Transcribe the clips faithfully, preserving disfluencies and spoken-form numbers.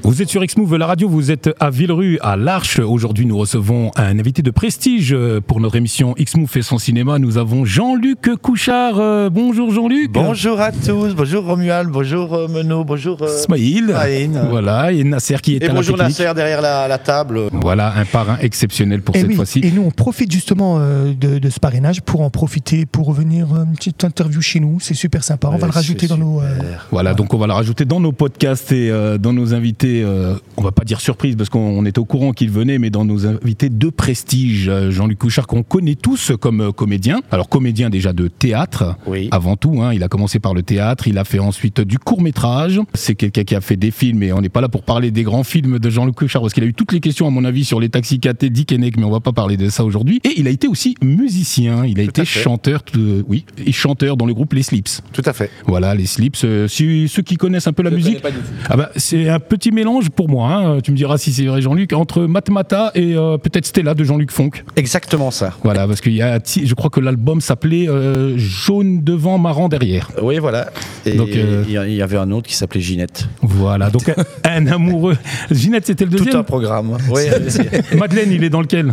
Vous êtes sur X-Move, la radio, vous êtes à Villerue, à l'Arche. Aujourd'hui, nous recevons un invité de prestige pour notre émission X-Move fait son cinéma. Nous avons Jean-Luc Couchard. Euh, bonjour Jean-Luc. Bonjour à tous, bonjour Romuald, bonjour euh, Menno, bonjour euh, Smaïl. Aïn. Voilà, et Nasser qui est et à bonjour la technique. Nasser derrière la, la table. Voilà, un parrain exceptionnel pour et cette oui, fois-ci. Et nous, on profite justement euh, de, de ce parrainage pour en profiter, pour revenir euh, une petite interview chez nous. C'est super sympa. On Ouais, va le rajouter dans super. nos... euh, Voilà, donc on va le rajouter dans nos podcasts et euh, dans nos invités. Euh, on va pas dire surprise parce qu'on on était au courant qu'il venait, mais dans nos invités de prestige. Euh, Jean-Luc Couchard, qu'on connaît tous comme euh, comédien. Alors comédien déjà de théâtre, Oui. avant tout. Hein, il a commencé par le théâtre, il a fait ensuite du court-métrage. C'est quelqu'un qui a fait des films et on n'est pas là pour parler des grands films de Jean-Luc Couchard parce qu'il a eu toutes les questions à mon avis sur les taxis K T, Dick et Nick, mais on va pas parler de ça aujourd'hui. Et il a été aussi musicien, il a Tout été à fait. chanteur, de, oui, et chanteur dans le groupe Les Slips. Tout à fait. Voilà, les Slips. Euh, si, ceux qui connaissent un peu la Je musique, connais pas du tout. ah bah, c'est un petit mélange pour moi. Hein, tu me diras si c'est vrai, Jean-Luc, entre Matmata et euh, peut-être Stella de Jean-Luc Fonck. Exactement ça. Voilà, parce qu'il y a, je crois que l'album s'appelait euh, Jaune devant, marrant derrière. Oui, voilà. Et Donc, euh, il y avait un autre qui s'appelait Ginette. Voilà, donc un, un amoureux. Ginette, c'était le Tout un deuxième. programme. Oui, allez-y. Madeleine, il est dans lequel?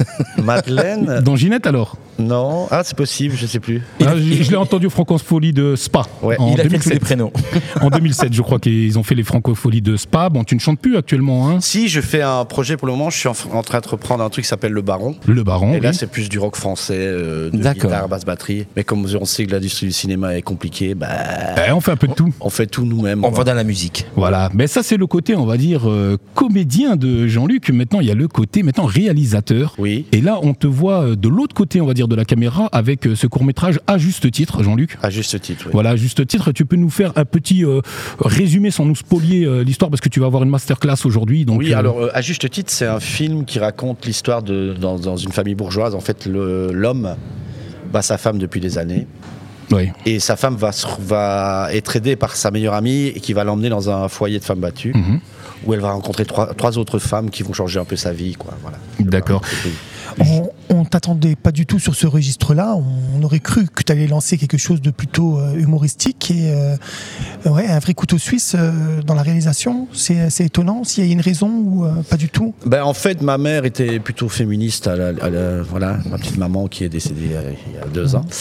Madeleine. Dans Ginette alors? Non. Ah, c'est possible, je sais plus. Ah, je je l'ai entendu au Francofolie de Spa. Ouais, en Il a fait tous les deux mille sept. prénoms. En deux mille sept, je crois qu'ils ont fait les Francopholies de Spa. Bon, tu ne chantes plus actuellement, hein? Si, je fais un projet pour le moment, je suis en, en train de reprendre un truc qui s'appelle Le Baron. Le Baron. Et là, oui. c'est plus du rock français, euh, de D'accord. guitare, basse, batterie. Mais comme on sait que l'industrie du cinéma est compliquée, bah, Eh, on fait un peu de tout. on fait tout nous-mêmes. On va dans la musique. Voilà, mais ça c'est le côté, on va dire, euh, comédien de Jean-Luc. Maintenant, il y a le côté, maintenant, réalisateur. Oui. Et là, on te voit euh, de l'autre côté, on va dire, de la caméra, avec euh, ce court-métrage à juste titre, Jean-Luc. À juste titre, oui. Voilà, à juste titre, tu peux nous faire un petit euh, résumé sans nous spolier euh, l'histoire, parce que tu vas avoir une masterclass aujourd'hui. Donc, Oui, euh, alors euh, à juste titre, c'est un film qui raconte l'histoire de dans, dans une famille bourgeoise. En fait, le- l'homme bat sa femme depuis des années. oui. Et sa femme va, se- va être aidée par sa meilleure amie et qui va l'emmener dans un foyer de femmes battues Mhm. où elle va rencontrer trois, trois autres femmes qui vont changer un peu sa vie, quoi. Voilà. D'accord. On, on t'attendait pas du tout sur ce registre-là. On, on aurait cru que tu allais lancer quelque chose de plutôt euh, humoristique et euh, ouais, un vrai couteau suisse euh, dans la réalisation. C'est c'est étonnant. S'il y a une raison ou euh, pas du tout. Ben, en fait, ma mère était plutôt féministe, à la- à la- voilà, ma petite maman qui est décédée euh, il y a deux ans.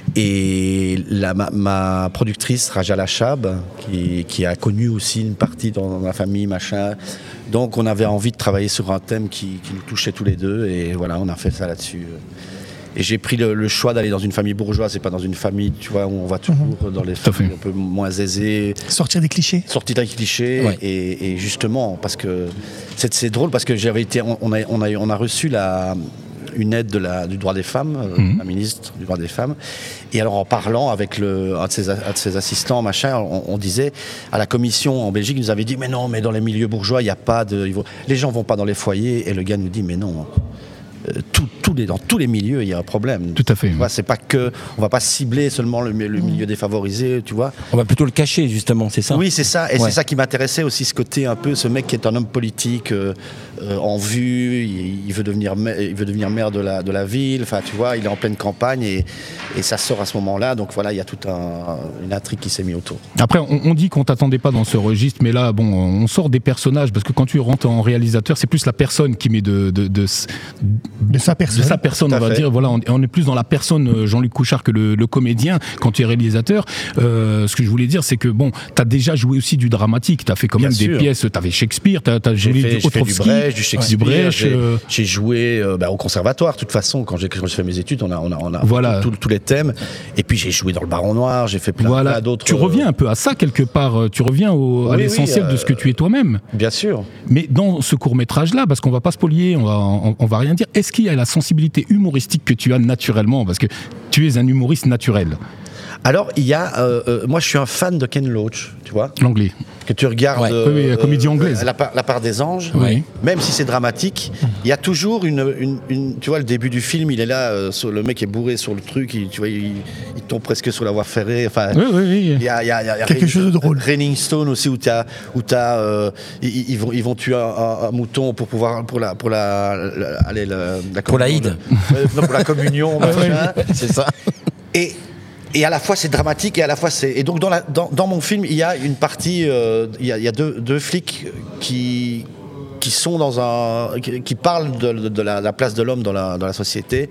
Et la, ma, ma productrice, Raja Lachab, qui, qui a connu aussi une partie dans la famille, machin. Donc, on avait envie de travailler sur un thème qui, qui nous touchait tous les deux, et voilà, on a fait ça là-dessus. Et j'ai pris le, le choix d'aller dans une famille bourgeoise et pas dans une famille, tu vois, où on va toujours dans les Tout à fait. familles un peu moins aisées, Sortir des clichés. sorti d'un cliché. Ouais. Et, et justement, parce que c'est, c'est drôle, parce que j'avais été, on, on a, on, a, on a reçu la, une aide de la, du droit des femmes, euh, Mhm. la ministre du droit des femmes. Et alors, en parlant avec le, un, de ses, un de ses assistants, machin, on, on disait à la commission en Belgique, ils nous avait dit, mais non, mais dans les milieux bourgeois, il n'y a pas de. ils vont- les gens vont pas dans les foyers. Et le gars nous dit, mais non. euh, tout- tous les, dans tous les milieux, il y a un problème. Tout à fait. Tu vois, c'est pas que. On va pas cibler seulement le, le milieu défavorisé, tu vois. On va plutôt le cacher, justement, c'est ça? Oui, c'est ça. Et Ouais. c'est ça qui m'intéressait aussi, ce côté un peu, ce mec qui est un homme politique euh, euh, en vue, il, il veut devenir, ma- il veut devenir maire de la, de la ville, enfin, tu vois, il est en pleine campagne et, et ça sort à ce moment-là. Donc voilà, il y a toute un, une intrigue qui s'est mise autour. Après, on, on dit qu'on t'attendait pas dans ce registre, mais là, bon, on sort des personnages, parce que quand tu rentres en réalisateur, c'est plus la personne qui met de, de, de, De sa de personne. sa personne, Tout à on va fait. dire. Voilà, on, on est plus dans la personne euh, Jean-Luc Couchard que le, le comédien quand tu es réalisateur. Euh, ce que je voulais dire, c'est que bon, t'as déjà joué aussi du dramatique. T'as fait quand Bien même des sûr. pièces. T'avais Shakespeare, t'as, t'as J'ai géré fait, du j'ai fait du Ostrovsky, Brecht, du Shakespeare, du Brecht, j'ai, euh, j'ai joué euh, bah, au conservatoire, de toute façon, quand j'ai, quand j'ai fait mes études, on a, on a, on a Voilà. tous tous les thèmes. Et puis j'ai joué dans le Baron Noir, j'ai fait plein, voilà. plein d'autres. Tu reviens un peu à ça quelque part. euh, Tu reviens au, à Oui, l'essentiel oui, de ce que euh, tu es toi-même. Bien sûr. Mais dans ce court-métrage-là, parce qu'on va pas spolier, on va, on, on va rien dire, est-ce qu'il y a la sensibilité humoristique que tu as naturellement? Parce que tu es un humoriste naturel. Alors, il y a. euh, euh, moi, je suis un fan de Ken Loach, tu vois. L'anglais. Que tu regardes. Ouais. euh, Oui, oui, la comédie anglaise. euh, la, part, la part des anges. Oui. Même si c'est dramatique, il y a toujours une, une, une- Tu vois, le début du film, il est là, euh, sur- le mec est bourré sur le truc, il, tu vois, il, il tombe presque sur la voie ferrée. Enfin, Oui, oui, oui. il y a, il y a- il y a Quelque Raining- chose de drôle. Raining Stone aussi, où, t'as, où t'as, euh, ils, ils vont, ils vont tuer un, un- un mouton pour pouvoir. Pour la. Pour la, la- allez, la, la Pour la communion, Eid. le- euh, non, pour la communion, machin. C'est ça. Et et à la fois c'est dramatique et à la fois c'est et donc dans la dans, dans mon film il y a une partie euh, il y a il y a deux deux flics qui qui sont dans un qui, qui parlent de, de, de la, la place de l'homme dans la dans la société.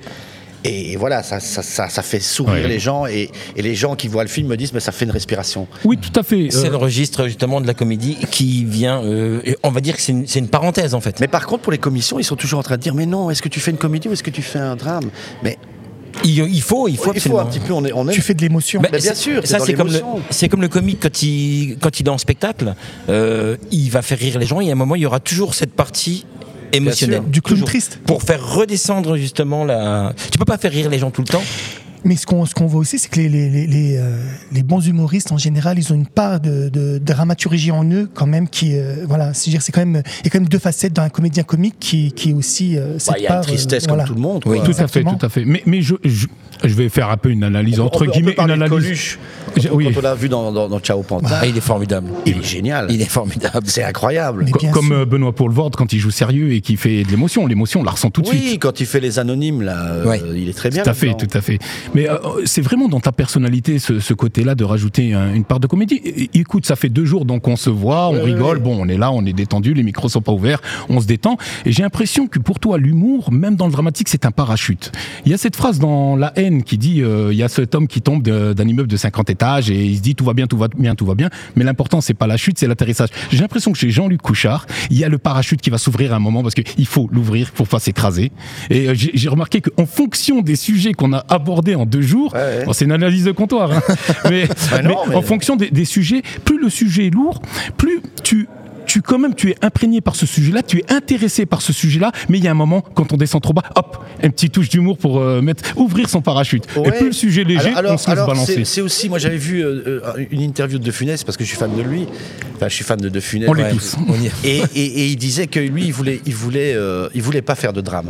Et voilà, ça, ça, ça, ça fait sourire ouais. les gens et, et les gens qui voient le film me disent mais ça fait une respiration. Oui, tout à fait. C'est euh... le registre justement de la comédie qui vient, euh, on va dire que c'est une, c'est une parenthèse en fait. Mais par contre pour les commissions, ils sont toujours en train de dire mais non, est-ce que tu fais une comédie ou est-ce que tu fais un drame? Mais il, il faut, il faut, il faut un petit peu. On est, on est... Tu fais de l'émotion. Mais bien sûr. Ça c'est comme, le, c'est comme le comique quand il quand il est en spectacle, euh, il va faire rire les gens. Et à un moment, il y aura toujours cette partie émotionnel, du clown triste, pour faire redescendre justement la. Tu peux pas faire rire les gens tout le temps. Mais ce qu'on, ce qu'on voit aussi, c'est que les, les, les, les, euh, les bons humoristes, en général, ils ont une part de, de, de dramaturgie en eux, quand même, qui, euh, voilà, c'est-à-dire, c'est quand même, il y a quand même deux facettes d'un comédien comique qui, qui est aussi euh, cette bah, il y a part, une tristesse euh, comme voilà. tout le monde. Oui, quoi. tout Exactement. à fait, tout à fait. Mais, mais je, je, je vais faire un peu une analyse on, entre on, guillemets, on une analyse. analyse. Coluche, quand, oui. quand on l'a vu dans, dans, dans Ciao Pantin, ah, il est formidable. Il est génial. Il est formidable. C'est incroyable. Co- comme sûr. Benoît Poelvoorde quand il joue sérieux et qui fait de l'émotion, l'émotion, on la ressent tout de oui, suite. Oui, quand il fait les anonymes là, ouais. euh, il est très bien. Tout à fait, maintenant. tout à fait. Mais euh, c'est vraiment dans ta personnalité ce, ce côté-là de rajouter un, une part de comédie. Et, écoute, ça fait deux jours donc on se voit, on oui, rigole, oui. bon, on est là, on est détendu, les micros sont pas ouverts, on se détend. Et j'ai l'impression que pour toi, l'humour, même dans le dramatique, c'est un parachute. Il y a cette phrase dans La Haine qui dit, euh, il y a cet homme qui tombe de, d'un immeuble de cinquante étages et il se dit tout va bien, tout va bien, tout va bien. Mais l'important, c'est pas la chute, c'est l'atterrissage. J'ai l'impression que chez Jean-Luc Couchard, il y a le parachute qui va s'ouvrir à un moment parce qu'il faut l'ouvrir pour pas s'écraser. Et euh, j'ai, j'ai remarqué qu'en fonction des sujets qu'on a abordés en deux jours, ouais, ouais. Bon, c'est une analyse de comptoir, hein, mais, bah non, mais, mais... en fonction des, des sujets, plus le sujet est lourd, plus tu tu quand même tu es imprégné par ce sujet-là, tu es intéressé par ce sujet-là, mais il y a un moment quand on descend trop bas, hop, une petite touche d'humour pour euh, mettre ouvrir son parachute. Ouais. Et plus le sujet est léger, alors, alors, on se laisse alors, balancer. C'est, c'est aussi, moi j'avais vu euh, une interview de De Funès parce que je suis fan de lui. Enfin, je suis fan de De Funès. On l'est tous. On y est. Et, et, et il disait que lui, il voulait, il voulait, euh, il voulait pas faire de drame.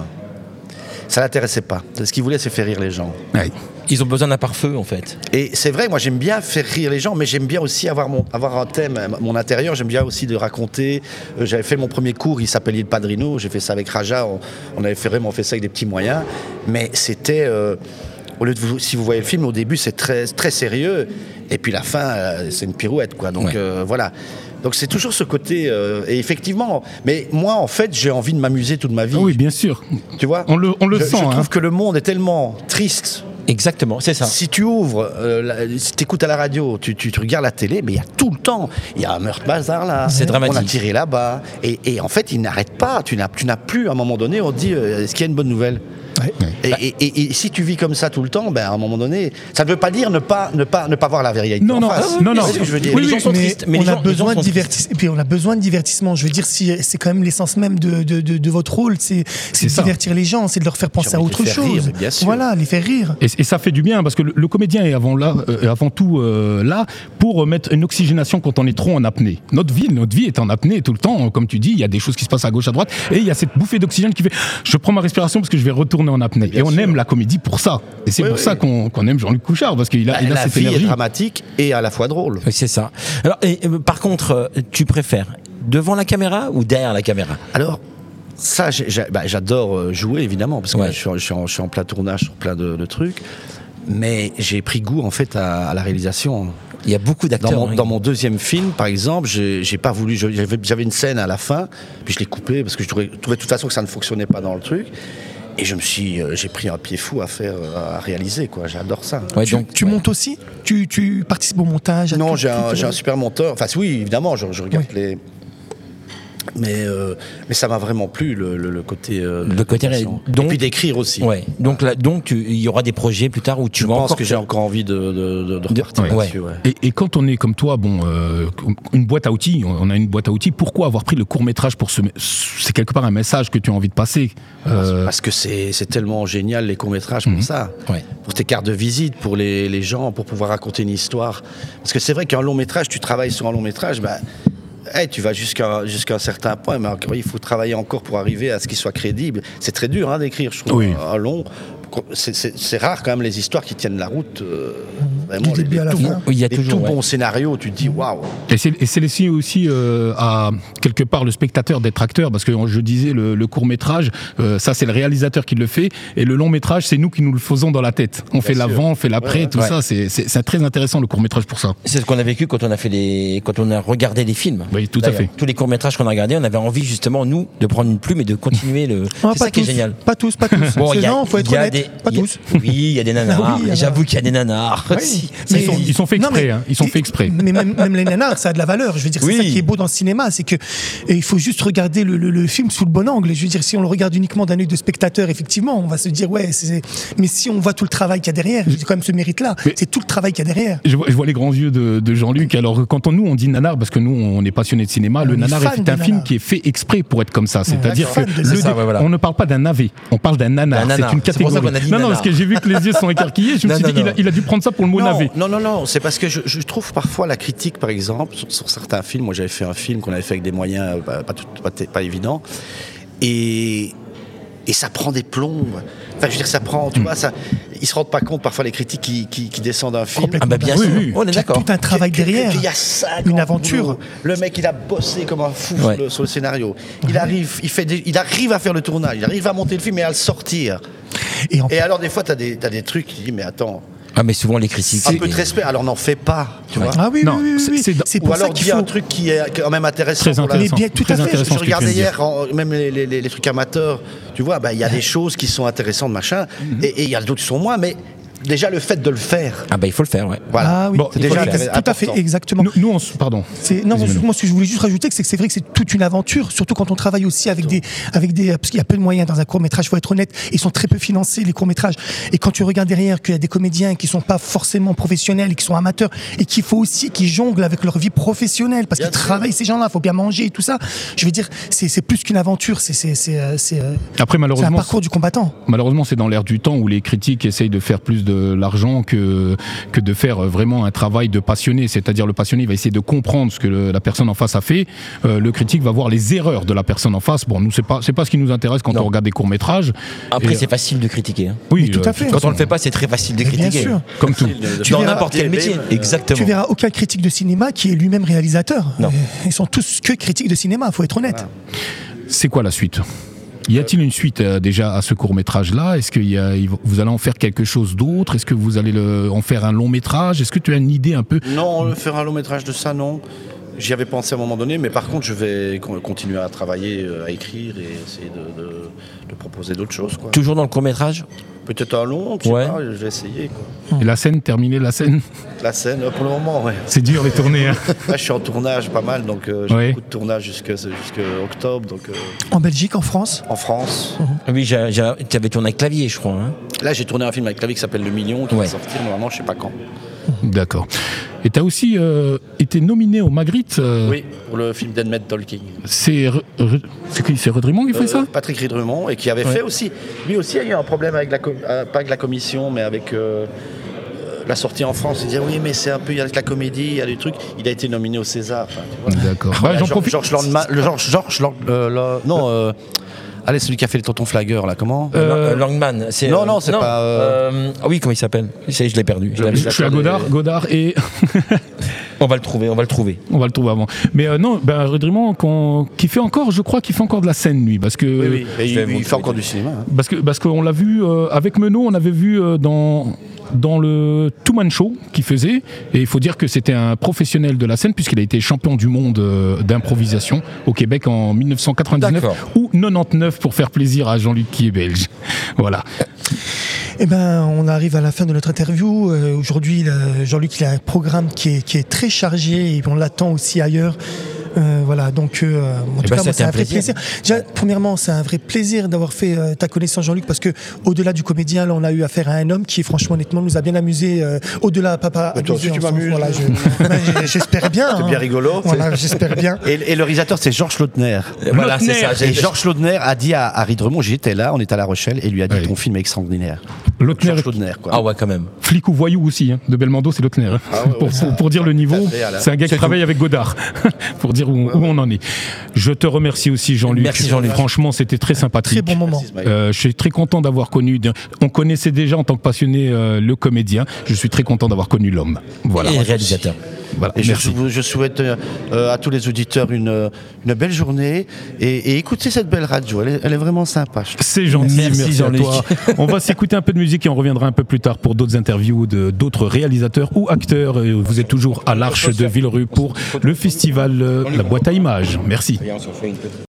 Ça l'intéressait pas. Ce qu'il voulait, c'est faire rire les gens. Ouais. Ils ont besoin d'un pare-feu, en fait. Et c'est vrai, moi j'aime bien faire rire les gens, mais j'aime bien aussi avoir, mon, avoir un thème, mon intérieur. J'aime bien aussi de raconter. Euh, j'avais fait mon premier cours, il s'appelait Il Padrino. J'ai fait ça avec Raja. On, on avait fait, vraiment fait ça avec des petits moyens. Mais c'était... Euh, au lieu de vous, si vous voyez le film, au début c'est très, très sérieux. Et puis la fin, euh, c'est une pirouette, quoi. Donc ouais. euh, voilà. Donc c'est toujours ce côté, euh, et effectivement, mais moi en fait j'ai envie de m'amuser toute ma vie. Oui, bien sûr. Tu vois, on le, on le je, sent. Je trouve hein. que le monde est tellement triste. Exactement, c'est ça. Si tu ouvres, euh, la, si tu écoutes à la radio, tu, tu, tu regardes la télé, mais il y a tout le temps, il y a un meurtre bazar là, c'est dramatique. On a tiré là-bas, et, et en fait il n'arrête pas, tu n'as, tu n'as plus, à un moment donné, on te dit, euh, est-ce qu'il y a une bonne nouvelle ? Ouais. Et, bah. et, et, et si tu vis comme ça tout le temps, ben à un moment donné, ça ne veut pas dire ne pas ne pas ne pas voir la vérité. Non, en non, face. non, non. C'est ce que je veux dire. Oui, les oui, gens sont mais tristes, mais on gens, a besoin de divertissement. Et puis on a besoin de divertissement. Je veux dire, si c'est quand même l'essence même de de, de, de votre rôle, c'est, c'est, c'est de divertir les gens, c'est de leur faire penser à autre chose. Rire, bien sûr. Voilà, les faire rire. Et, et ça fait du bien parce que le, le comédien est avant là, euh, avant tout euh, là pour mettre une oxygénation quand on est trop en apnée. Notre vie, notre vie est en apnée tout le temps, comme tu dis. Il y a des choses qui se passent à gauche, à droite, et il y a cette bouffée d'oxygène qui fait. Je prends ma respiration parce que je vais retourner en apnée. Et on sûr. aime la comédie pour ça. Et c'est oui, pour oui. ça qu'on, qu'on aime Jean-Luc Couchard, parce qu'il a, il a la cette vie énergie. est dramatique et à la fois drôle. Oui, c'est ça. Alors, et, euh, par contre, tu préfères devant la caméra ou derrière la caméra ? Alors, ça, j'ai, j'ai, bah, j'adore jouer, évidemment, parce que ouais. je, suis, je, suis en, je suis en plein tournage sur plein de, de trucs, mais j'ai pris goût, en fait, à, à la réalisation. Il y a beaucoup d'acteurs. Dans mon, hein. dans mon deuxième film, par exemple, j'ai, j'ai pas voulu. J'avais, j'avais une scène à la fin, puis je l'ai coupée parce que je trouvais, trouvais de toute façon que ça ne fonctionnait pas dans le truc. Et je me suis, euh, j'ai pris un pied fou à faire, à réaliser, quoi. J'adore ça. Ouais, tu donc, tu ouais. montes aussi ? Tu, tu participes au montage ? Non, tout, j'ai, un, tout, j'ai un super monteur. Enfin, oui, évidemment, je, je regarde oui. les. Mais, euh, mais ça m'a vraiment plu, le, le, le côté. Euh, le côté ré... donc, et puis d'écrire aussi. Ouais. Donc, là, donc il y aura des projets plus tard où tu je vas pense encore. que j'ai encore envie de, de, de, de repartir ouais. là-dessus. Ouais. Et, et quand on est comme toi, bon, euh, une boîte à outils, on a une boîte à outils. Pourquoi avoir pris le court métrage pour ce, c'est quelque part un message que tu as envie de passer. Euh... Parce que c'est, c'est tellement génial les courts métrages pour mm-hmm. ça, ouais. pour tes cartes de visite, pour les, les gens, pour pouvoir raconter une histoire. Parce que c'est vrai qu'un long métrage, tu travailles sur un long métrage, bah. Hey, tu vas jusqu'à, jusqu'à un certain point, mais encore, il faut travailler encore pour arriver à ce qu'il soit crédible. C'est très dur hein, d'écrire, je trouve, oui. un long. c'est, c'est, c'est rare quand même les histoires qui tiennent la route. Euh, vraiment, du début les, à la tout, fin. Il y a les toujours tout ouais. bons scénarios, tu te dis waouh. Et c'est, et c'est laissé aussi euh, à quelque part le spectateur d'être acteur, parce que je disais le, le court métrage, euh, ça c'est le réalisateur qui le fait, et le long métrage c'est nous qui nous le faisons dans la tête. On Bien fait sûr. l'avant, on fait l'après, ouais, tout ouais. ça. C'est, c'est, c'est très intéressant le court métrage pour ça. C'est ce qu'on a vécu quand on a fait les, quand on a regardé les films. Oui, tout D'ailleurs, à fait. Tous les courts métrages qu'on a regardés, on avait envie justement nous de prendre une plume et de continuer le. Ah, c'est ça tous, qui est génial. Pas tous, pas tous. Bon, c'est non, faut être honnête. Des, pas y a, tous. Oui, il y a des nanars. Oui, J'avoue qu'il y a des nanars. Oui, si. Mais ils, sont, ils sont faits exprès. Non, mais, hein, ils sont faits exprès. Mais même, même les nanars, ça a de la valeur. Je veux dire, oui. c'est ça qui est beau dans le cinéma, c'est que et il faut juste regarder le, le, le film sous le bon angle. Je veux dire, si on le regarde uniquement d'un œil de spectateur, effectivement, on va se dire ouais. C'est... Mais si on voit tout le travail qu'il y a derrière, j'ai quand même ce mérite-là. Mais c'est tout le travail qu'il y a derrière. Je vois, je vois les grands yeux de, de Jean-Luc. Alors, quand on, nous on dit nanar, parce que nous on est passionnés de cinéma, on le nanar est un film qui est fait exprès pour être comme ça. C'est-à-dire que le ça, dé... ouais, voilà. on ne parle pas d'un navet, on parle d'un nanar. nanar. C'est une catégorie. C'est pour ça qu'on a dit non, nanar. non, parce que j'ai vu que les yeux sont écarquillés. Je me non, suis non, dit qu'il a, il a dû prendre ça pour le mot non, navet. Non, non, non. C'est parce que je, je trouve parfois la critique, par exemple, sur, sur certains films. Moi, j'avais fait un film qu'on avait fait avec des moyens bah, pas, tout, pas, pas évidents, et et ça prend des plombs. Enfin, je veux dire, ça prend, tu mmh. vois, ça. Ils se rendent pas compte parfois les critiques qui, qui, qui descendent d'un film. Ah bah bien sûr, oui, oui. On est d'accord. Tout un travail derrière. Il y a ça, une aventure. Boulot. Le mec, il a bossé comme un fou ouais. sur, le, sur le scénario. Il arrive, il fait, des, il arrive à faire le tournage, il arrive à monter le film et à le sortir. Et, en... et alors des fois, t'as des, t'as des trucs qui disent mais attends. Ah mais souvent les critiques. Un peu de respect, alors n'en fais pas, tu ouais. vois. Ah oui, non, oui, oui, oui. C'est, c'est, c'est pour ou alors dis un truc qui est quand même intéressant. Très intéressant. Bien, tout Très à fait. Je, je regardais hier, en, même les, les, les, les trucs amateurs, tu vois, bah il y a des choses qui sont intéressantes, machin, mm-hmm. et il y a d'autres qui sont moins, mais déjà le fait de le faire. Ah bah il faut le faire, ouais. Voilà. Ah oui, bon, c'est déjà tout important. À fait, exactement. Nous, nous on, pardon. C'est, non, moi ce que je voulais juste rajouter, c'est que c'est vrai que c'est toute une aventure, surtout quand on travaille aussi avec des, avec des, parce qu'il y a peu de moyens dans un court métrage. Faut être honnête, ils sont très peu financés les courts métrages. Et quand tu regardes derrière qu'il y a des comédiens qui sont pas forcément professionnels, et qui sont amateurs, et qu'il faut aussi qu'ils jonglent avec leur vie professionnelle, parce bien qu'ils sûr. Travaillent ces gens-là, faut bien manger et tout ça. Je veux dire, c'est, c'est plus qu'une aventure, c'est, c'est, c'est, c'est, Après, malheureusement, c'est un parcours du combattant. Malheureusement, c'est dans l'air du temps où les critiques essayent de faire plus de l'argent que, que de faire vraiment un travail de passionné. C'est-à-dire le passionné va essayer de comprendre ce que le, la personne en face a fait. Euh, le critique va voir les erreurs de la personne en face. Bon, nous, c'est pas, c'est pas ce qui nous intéresse quand non. on regarde des courts-métrages. Après, et, c'est facile de critiquer. Hein. Oui, mais tout à fait. Quand on le fait pas, c'est très facile de critiquer. Bien sûr. Comme tout. Tu Dans verras, n'importe quel métier. Euh, Exactement. Tu verras aucun critique de cinéma qui est lui-même réalisateur. Non. Ils sont tous que critiques de cinéma, faut être honnête. Ah. C'est quoi la suite ? Y a-t-il une suite euh, déjà à ce court-métrage-là ? Est-ce que y a, vous allez en faire quelque chose d'autre ? Est-ce que vous allez le, en faire un long-métrage ? Est-ce que tu as une idée un peu ? Non, faire un long-métrage de ça, non. J'y avais pensé à un moment donné, mais par contre, je vais continuer à travailler, à écrire et essayer de, de, de proposer d'autres choses. Quoi. Toujours dans le court-métrage ? Peut-être un long, je sais ouais. pas, je vais essayer. Quoi. Et la scène, terminer la scène ? La scène, pour le moment, ouais. C'est dur les tournées. Hein. Là, je suis en tournage pas mal, donc euh, j'ai ouais. beaucoup de tournage jusqu'à octobre. Donc, euh, en Belgique, en France ? En France. Mmh. Oui, j'ai, j'ai, tu avais tourné avec Clavier, je crois. Hein. Là, j'ai tourné un film avec Clavier qui s'appelle Le Million, qui ouais. va sortir normalement, je sais pas quand. D'accord. Et tu as aussi euh, été nominé au Magritte. Euh... Oui, pour le film d'Edmed Tolkien. C'est, re, re, c'est qui ? C'est Redremont qui fait euh, ça ? Patrick Redremont, et qui avait ouais. fait aussi. Lui aussi a eu un problème avec la, euh, pas avec la commission, mais avec euh, la sortie en France. Il disait oui, mais c'est un peu, il y a la comédie, il y a des trucs. Il a été nominé au César. Tu vois. D'accord. Ouais, j'en profite. Georges Landman, le Georges, Georges, euh, non. Euh, Allez, celui qui a fait le tonton flagueur, là, comment euh, Langman. C'est, non, non, c'est non, pas... Euh... Euh, ah oui, comment il s'appelle ? Je l'ai perdu. Je, je suis à Godard, Godard et... on va le trouver, on va le trouver. On va le trouver avant. Mais euh, non, ben, Redremont, qui fait encore, je crois qu'il fait encore de la scène, lui, parce que... Oui, oui, et il, il fait encore du cinéma. Hein. Parce, que, parce qu'on l'a vu, euh, avec Menot, on avait vu euh, dans... dans le Two-Man Show qu'il faisait, et il faut dire que c'était un professionnel de la scène puisqu'il a été champion du monde euh, d'improvisation au Québec en dix-neuf cent quatre-vingt-dix-neuf. D'accord. Ou quatre-vingt-dix-neuf pour faire plaisir à Jean-Luc qui est belge. Voilà. Eh ben, on arrive à la fin de notre interview. Euh, aujourd'hui, le, Jean-Luc, il a un programme qui est, qui est très chargé et on l'attend aussi ailleurs. Euh, voilà, donc euh, en tout bah, cas, moi, c'est un, un vrai plaisir. plaisir. Déjà, premièrement, c'est un vrai plaisir d'avoir fait euh, ta connaissance, Jean-Luc, parce que au-delà du comédien, là, on a eu affaire à un homme qui, franchement, honnêtement, nous a bien amusé. Euh, au-delà, papa. Mais toi aussi, tu m'amuses. Voilà, je, ben, j'espère bien. C'est hein. bien rigolo. Voilà, j'espère bien. Et, et le réalisateur, c'est Georges Laudner. Voilà, c'est ça. Et Georges Laudner a dit à Harry Dremont, j'étais là, on était à La Rochelle, et lui a dit ouais. ton film est extraordinaire. Lautner, Georges Lautner, quoi. Ah ouais, quand même. flic ou voyou aussi, hein. De Belmondo, c'est Lautner. Hein. Ah ouais, pour, ouais, pour, pour dire le niveau, fait, c'est un gars qui travaille avec Godard, pour dire où, où on en est. Je te remercie aussi, Jean-Luc. Merci, Jean-Luc. Franchement, c'était très sympathique. Très bon moment. Euh, je suis très content d'avoir connu. On connaissait déjà en tant que passionné euh, le comédien. Je suis très content d'avoir connu l'homme. Voilà. Et réalisateur. Voilà. Et je, Merci. je souhaite euh, à tous les auditeurs une, une belle journée et, et écoutez cette belle radio, elle est, elle est vraiment sympa. C'est gentil, Merci, merci, à Jean-Luc. toi. On va s'écouter un peu de musique et on reviendra un peu plus tard pour d'autres interviews de d'autres réalisateurs ou acteurs. Et vous êtes toujours à l'Arche de Villerue pour le festival euh, La Boîte à Images. Merci.